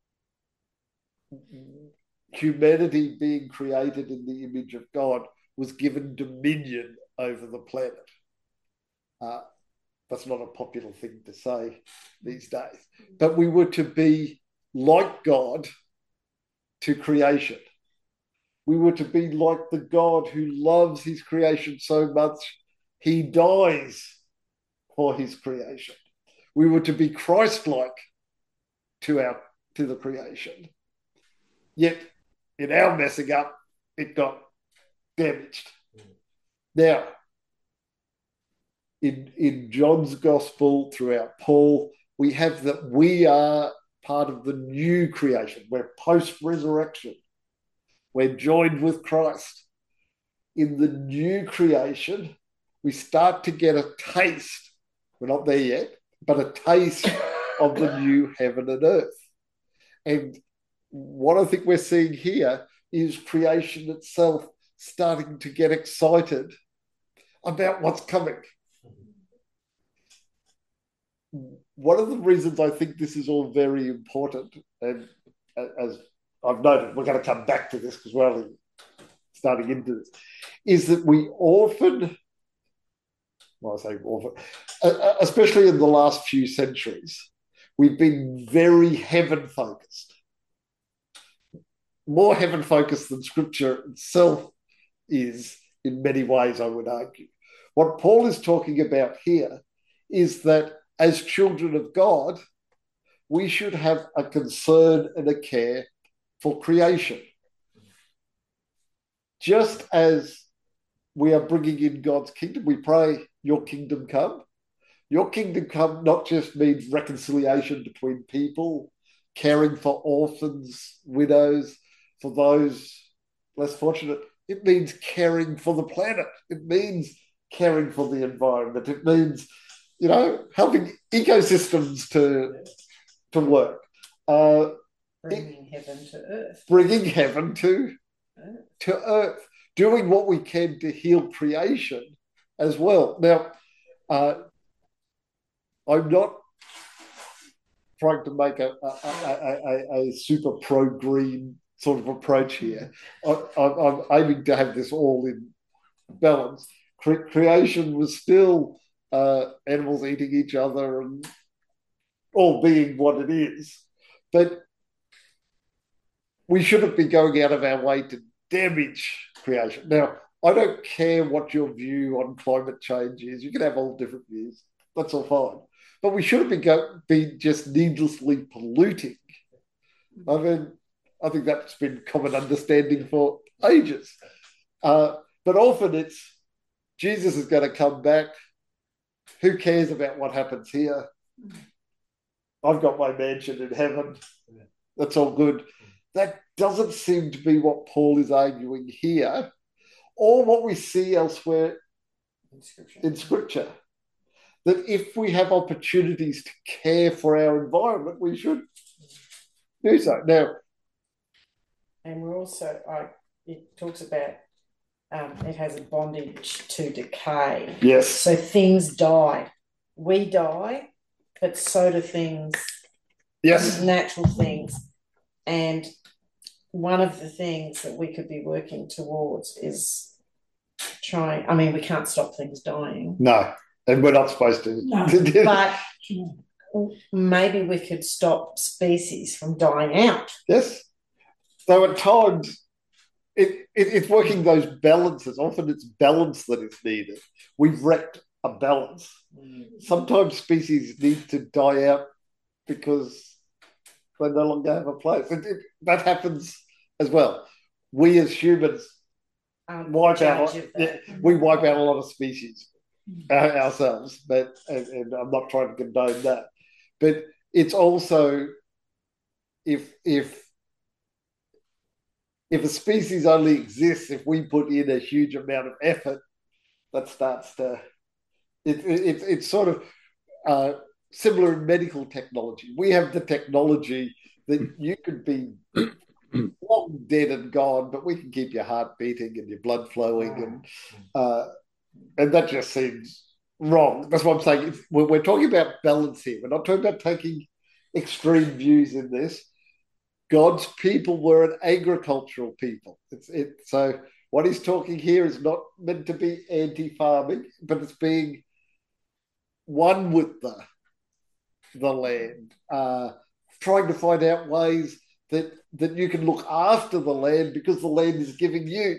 humanity being created in the image of God was given dominion over the planet. That's not a popular thing to say these days. But we were to be like God to creation. We were to be like the God who loves his creation so much, he dies for his creation. We were to be Christ-like to the creation. Yet, in our messing up, it got damaged. Now, in John's gospel, throughout Paul, we have that we are part of the new creation. We're post-resurrection. We're joined with Christ. In the new creation, we start to get a taste. We're not there yet, but a taste of the new heaven and earth. And what I think we're seeing here is creation itself starting to get excited about what's coming. One of the reasons I think this is all very important, and as I've noted, we're going to come back to this because we're only starting into this, is that we often, well, I say often, especially in the last few centuries, we've been very heaven focused. More heaven focused than Scripture itself is in many ways, I would argue. What Paul is talking about here is that as children of God, we should have a concern and a care for creation. Just as we are bringing in God's kingdom, we pray, your kingdom come. Your kingdom come not just means reconciliation between people, caring for orphans, widows, for those less fortunate. It means caring for the planet. It means caring for the environment. It means, helping ecosystems to work. Bringing heaven to earth. Bringing heaven to earth. Doing what we can to heal creation as well. Now, I'm not trying to make a super pro-green sort of approach here. I'm aiming to have this all in balance. Creation was still animals eating each other and all being what it is. But we shouldn't be going out of our way to damage creation. Now, I don't care what your view on climate change is. You can have all different views. That's all fine. But we shouldn't be just needlessly polluting. I mean, I think that's been common understanding for ages. But often it's Jesus is going to come back. Who cares about what happens here? I've got my mansion in heaven. That's all good. That doesn't seem to be what Paul is arguing here, or what we see elsewhere in Scripture. That if we have opportunities to care for our environment, we should do so. Now, and we're also, it talks about it has a bondage to decay. yes. So things die. We die, but so do things. Yes. Natural things. And one of the things that we could be working towards is we can't stop things dying. No, and we're not supposed to. No. But maybe we could stop species from dying out. Yes. So at times, it's working those balances. Often it's balance that is needed. We've wrecked a balance. Sometimes species need to die out because they no longer have a place. That happens as well. We as humans wipe out a lot of species ourselves, and I'm not trying to condone that. But it's also if a species only exists if we put in a huge amount of effort, that starts to it's sort of similar in medical technology. We have the technology that you could be long dead and gone, but we can keep your heart beating and your blood flowing, and that just seems wrong. That's what I'm saying. We're talking about balance here. We're not talking about taking extreme views in this. God's people were an agricultural people. So what he's talking here is not meant to be anti-farming, but it's being one with the land, trying to find out ways that you can look after the land because the land is giving you.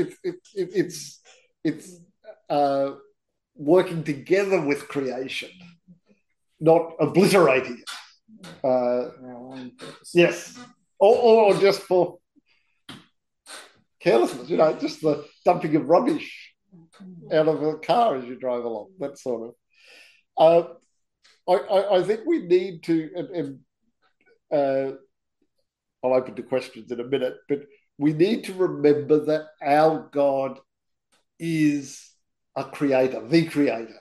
It's working together with creation, not obliterating it. Yes. Or just for carelessness, just the dumping of rubbish out of a car as you drive along, that sort of. I think we need to, and I'll open to questions in a minute, but we need to remember that our God is a creator, the creator.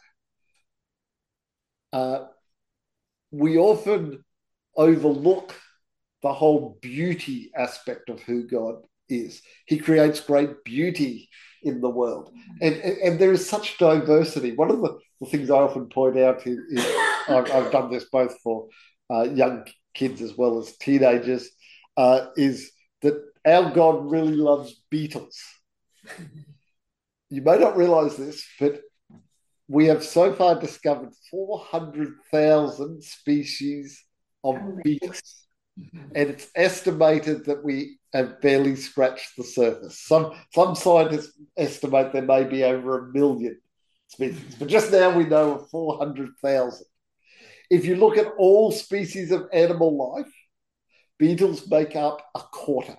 We often overlook the whole beauty aspect of who God is. He creates great beauty in the world. And there is such diversity. One of the things I often point out is I've done this both for young kids as well as teenagers, is that our God really loves beetles. You may not realise this, but we have so far discovered 400,000 species of beetles. And it's estimated that we have barely scratched the surface. Some scientists estimate there may be over 1 million species, but just now we know of 400,000. If you look at all species of animal life, beetles make up a quarter.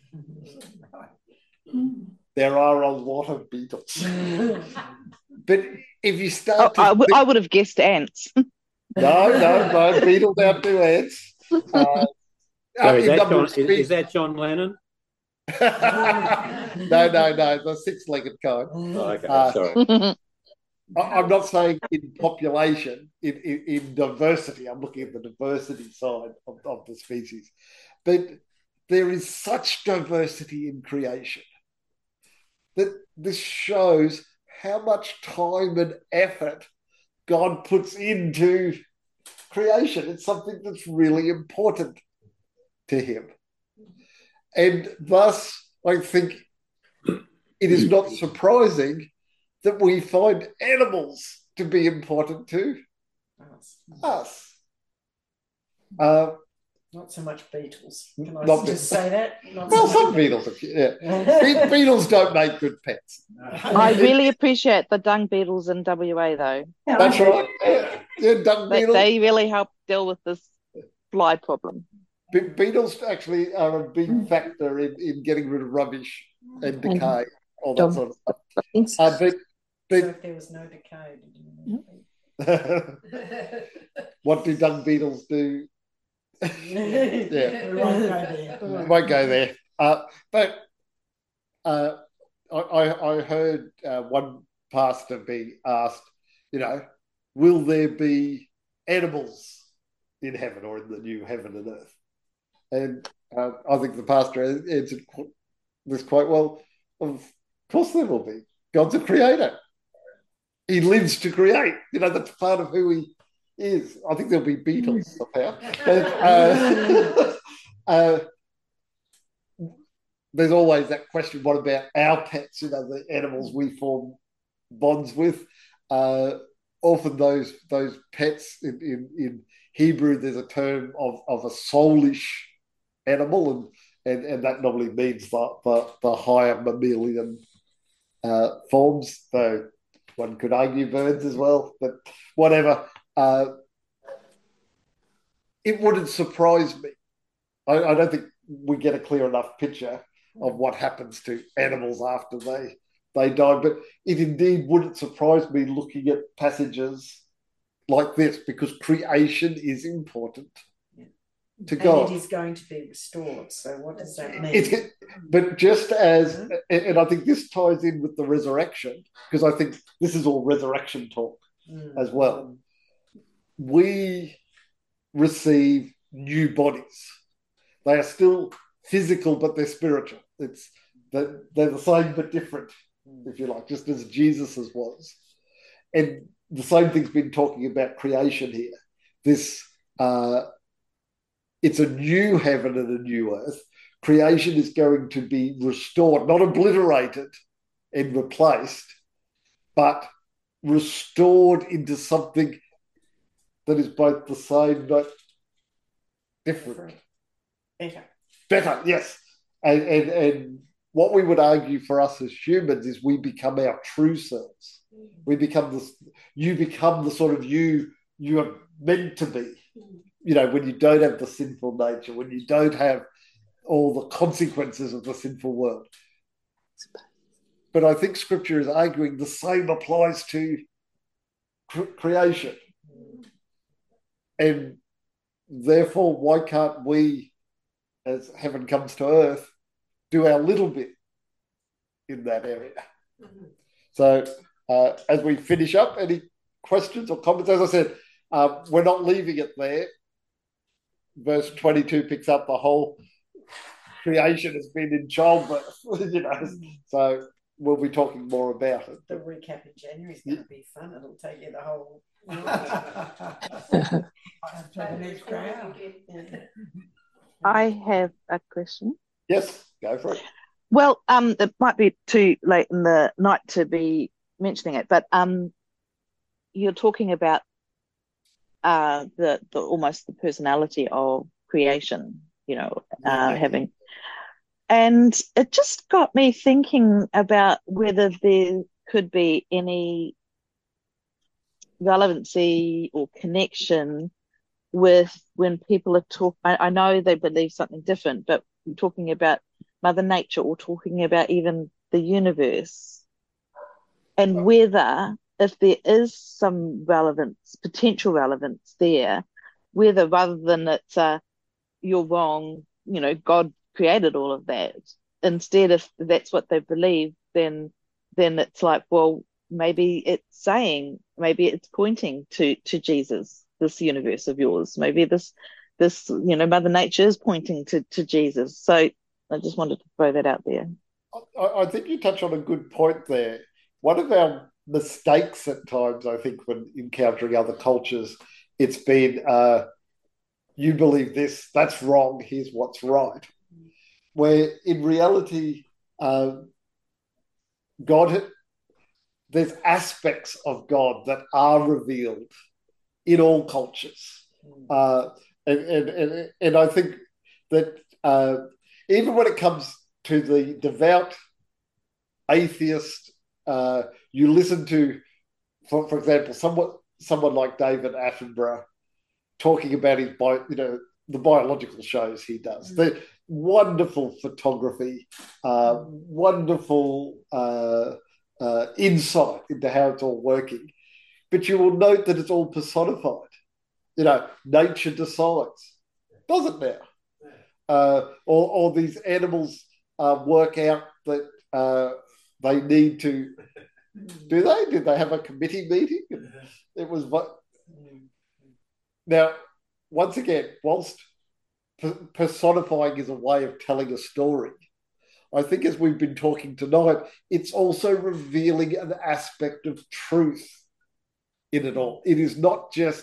There are a lot of beetles. But if you start I would have guessed ants. No, beetles outdo ants. Is that John Lennon? No, the six-legged kind. Oh, okay, sorry. I'm not saying in population, in diversity. I'm looking at the diversity side of the species. But there is such diversity in creation that this shows how much time and effort God puts into creation. It's something that's really important to him. And thus, I think it is not surprising that we find animals to be important to us. Not so much beetles. Can I just say that? Some beetles. Beetles don't make good pets. I really appreciate the dung beetles in WA, though. That's right. Yeah, dung beetles. They really help deal with this fly problem. Beetles actually are a big factor in getting rid of rubbish and decay, all that sort of stuff. So if there was no decay, What do dung beetles do? Yeah, We won't go there. won't go there. But I heard one pastor being asked, will there be animals in heaven or in the new heaven and earth? And I think the pastor answered this quite well. Of course there will be. God's a creator. He lives to create. That's part of who he is. I think there'll be beetles somehow. But, there's always that question, what about our pets, the animals we form bonds with? Often those pets in Hebrew, there's a term of a soulish animal, and that normally means the higher mammalian forms, though one could argue birds as well, but whatever. It wouldn't surprise me. I don't think we get a clear enough picture of what happens to animals after they die, but it indeed wouldn't surprise me looking at passages like this, because creation is important to God. And it is going to be restored. So what does that mean? But just as, and I think this ties in with the resurrection, because I think this is all resurrection talk as well. We receive new bodies. They are still physical, but they're spiritual. They're the same but different, if you like, just as Jesus's was. And the same thing's been talking about creation here. This it's a new heaven and a new earth. Creation is going to be restored, not obliterated and replaced, but restored into something that is both the same but different. Better, yes. And what we would argue for us as humans is we become our true selves. You become the sort of you are meant to be. When you don't have the sinful nature, when you don't have all the consequences of the sinful world. But I think Scripture is arguing the same applies to creation. And therefore, why can't we, as heaven comes to earth, do our little bit in that area? So as we finish up, any questions or comments? As I said, we're not leaving it there. Verse 22 picks up the whole creation has been in childbirth, so we'll be talking more about it. The recap in January is going to be fun. It'll take you the whole... I have a question. Yes, go for it. Well, it might be too late in the night to be mentioning it, but you're talking about the almost the personality of creation, having, and it just got me thinking about whether there could be any relevancy or connection with when people are talking. I know they believe something different, but talking about Mother Nature or talking about even the universe, and whether if there is some potential relevance there, whether rather than it's you're wrong, God created all of that. Instead, if that's what they believe, then it's like, well, maybe it's pointing to Jesus, this universe of yours. Maybe this Mother Nature is pointing to Jesus. So I just wanted to throw that out there. I think you touch on a good point there. One of our mistakes at times, I think, when encountering other cultures, it's been, you believe this, that's wrong, here's what's right. Where in reality, there's aspects of God that are revealed in all cultures. And I think that even when it comes to the devout atheist, you listen to, for example, someone like David Attenborough talking about the biological shows he does. The wonderful photography, wonderful insight into how it's all working. But you will note that it's all personified. Nature decides, doesn't now? Or these animals work out that they need to. Do they? Did they have a committee meeting? It was now. Once again, whilst personifying is a way of telling a story, I think as we've been talking tonight, it's also revealing an aspect of truth in it all. It is not just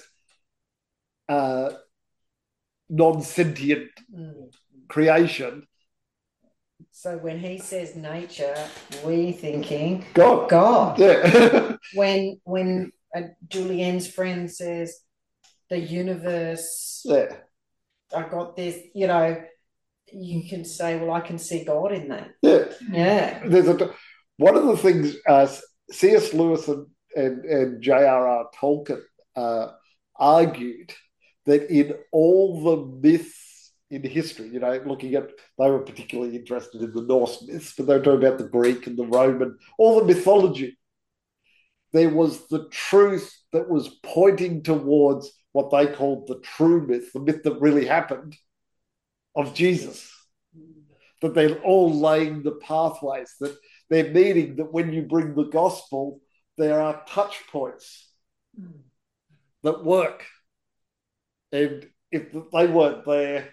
non-sentient creation. So when he says nature, we thinking God. God. Yeah. when Julienne's friend says the universe, Yeah. I got this, you can say, well, I can see God in that. Yeah. Yeah. One of the things C.S. Lewis and J.R.R. Tolkien argued that in all the myths in history, looking at, they were particularly interested in the Norse myths, but they were talking about the Greek and the Roman, all the mythology. There was the truth that was pointing towards what they called the true myth, the myth that really happened, of Jesus. That they're all laying the pathways, that they're meaning that when you bring the gospel, there are touch points that work. And if they weren't there,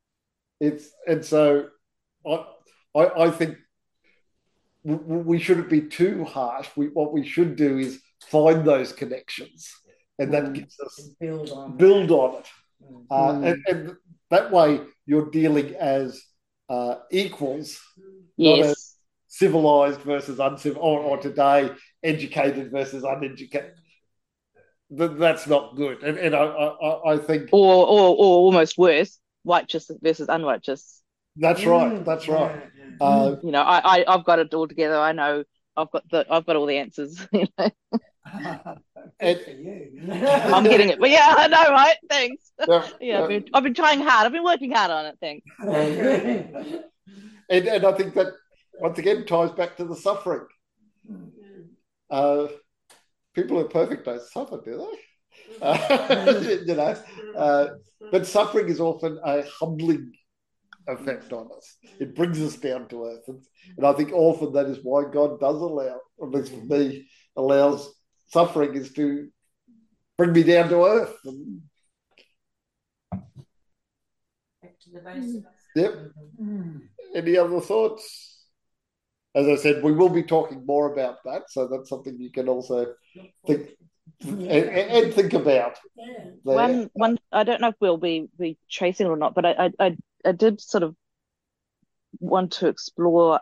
so I think we shouldn't be too harsh. What we should do is find those connections, and that gives us build on it. And that way you're dealing as equals, yes, not as civilized versus uncivilized, or today educated versus uneducated. That's not good, and I think, or almost worse, righteous versus unrighteous. That's right. That's right. I've got it all together. I know I've got all the answers. Good for you. I'm getting it, but yeah, I know, right? Thanks. Yeah, I've been trying hard. I've been working hard on it. Thanks. And I think that once again ties back to the suffering. People who are perfect don't suffer, do they? But suffering is often a humbling effect on us. It brings us down to earth, and I think often that is why God does allow, at least for me, allows suffering, is to bring me down to earth. Back to the basics. Yep. Any other thoughts? As I said, we will be talking more about that, so that's something you can also think and think about. Yeah. One. I don't know if we'll be tracing it or not, but I did sort of want to explore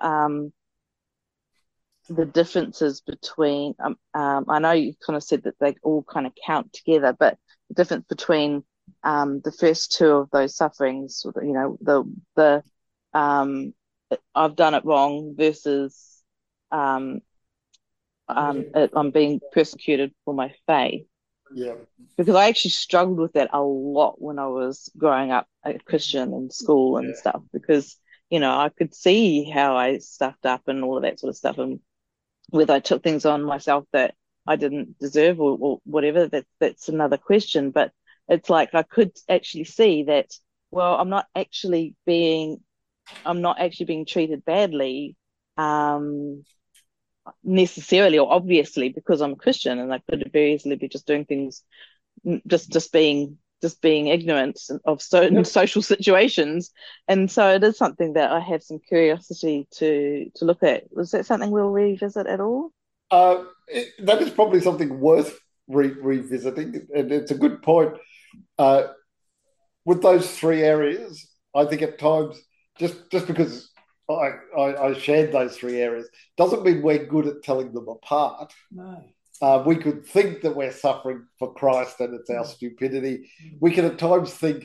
the differences between. I know you kind of said that they all kind of count together, but the difference between the first two of those sufferings, the I've done it wrong versus I'm being persecuted for my faith. Yeah. Because I actually struggled with that a lot when I was growing up a Christian in school and stuff, because, I could see how I stuffed up and all of that sort of stuff, and whether I took things on myself that I didn't deserve or whatever, that's another question. But it's like I could actually see that, well, I'm not actually being treated badly necessarily or obviously because I'm a Christian, and I could very easily be just doing things, just being ignorant of certain social situations. And so it is something that I have some curiosity to look at. Was that something we'll revisit at all? That is probably something worth revisiting, and it's a good point. With those three areas, I think at times, just because I shared those three areas, doesn't mean we're good at telling them apart. No. We could think that we're suffering for Christ and it's our stupidity. We can at times think,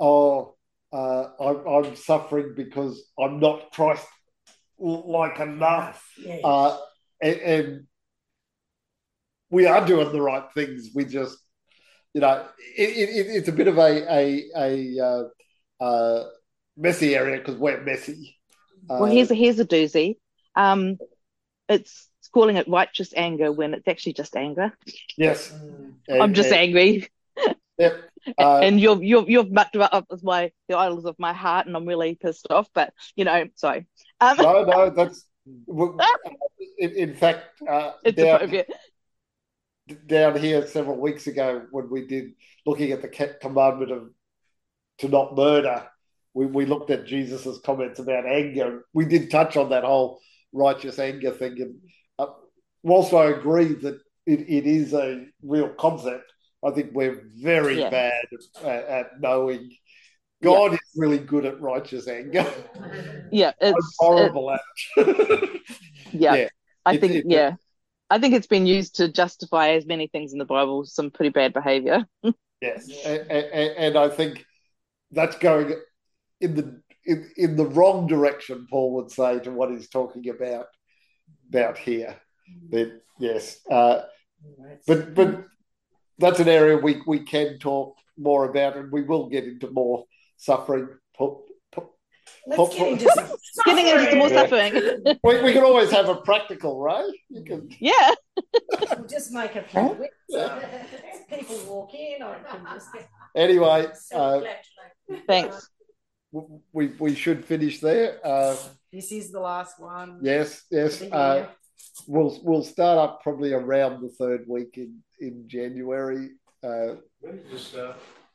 I'm suffering because I'm not Christ-like enough. Yes. And we are doing the right things. We just, it's a bit of messy area because we're messy. Well, here's a doozy. It's calling it righteous anger when it's actually just anger. Yes, I'm just angry. Yep. And you've mucked up with the idols of my heart, and I'm really pissed off. But sorry. No, that's in fact it's appropriate. Down here several weeks ago when we did looking at the commandment of to not murder, we looked at Jesus's comments about anger. We did touch on that whole righteous anger thing, and whilst I agree that it is a real concept, I think we're very bad at knowing. God is really good at righteous anger. Yeah, it's horrible at it. I think it's been used to justify as many things in the Bible, some pretty bad behavior. Yes, and I think that's going in the wrong direction, Paul would say, to what he's talking about here. But yes, but that's an area we can talk more about, and we will get into more suffering. Let's get into some more suffering. We can always have a practical, right? You can... Yeah. We'll just make a few whips. People walk in. I can just... Anyway, thanks. We should finish there. This is the last one. Yes. We'll start up probably around the third week in January. When did you start?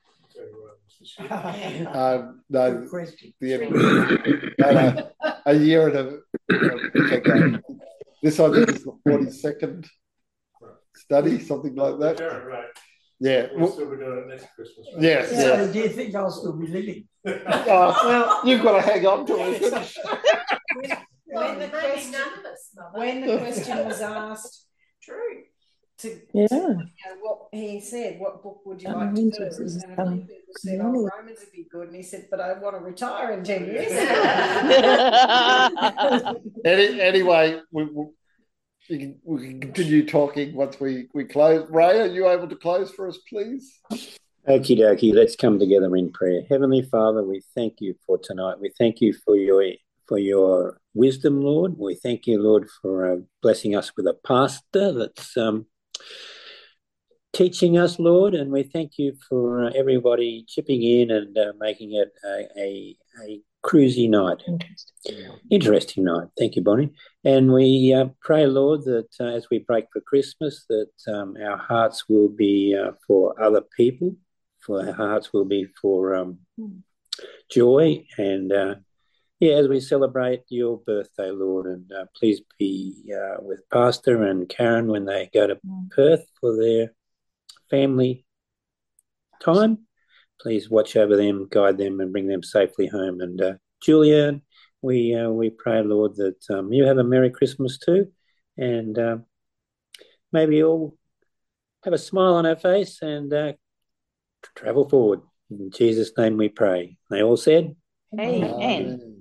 No, a year and a this I think is the 42nd study, something like that. Right. Yeah, we'll still be doing it next Christmas. Right? Yes. So do you think I'll still be living? Well, you've got to hang on to it. When the question was asked, true. What he said, what book would you like to do? And a few people said, Romans would be good. And he said, but I want to retire in 10 years. Anyway, we can continue talking once we close. Ray, are you able to close for us, please? Okie dokie, let's come together in prayer. Heavenly Father, we thank you for tonight. We thank you for your wisdom, Lord. We thank you, Lord, for blessing us with a pastor that's teaching us, Lord, and we thank you for everybody chipping in and making it a cruisy night. Interesting night. Thank you, Bonnie. And we pray, Lord, that as we break for Christmas, that our hearts will be for other people, for our hearts will be for joy and as we celebrate your birthday, Lord, and please be with Pastor and Karen when they go to Perth for their family time. Please watch over them, guide them, and bring them safely home. And Julianne, we pray, Lord, that you have a Merry Christmas too, and maybe all have a smile on our face and travel forward. In Jesus' name we pray. They all said, Amen.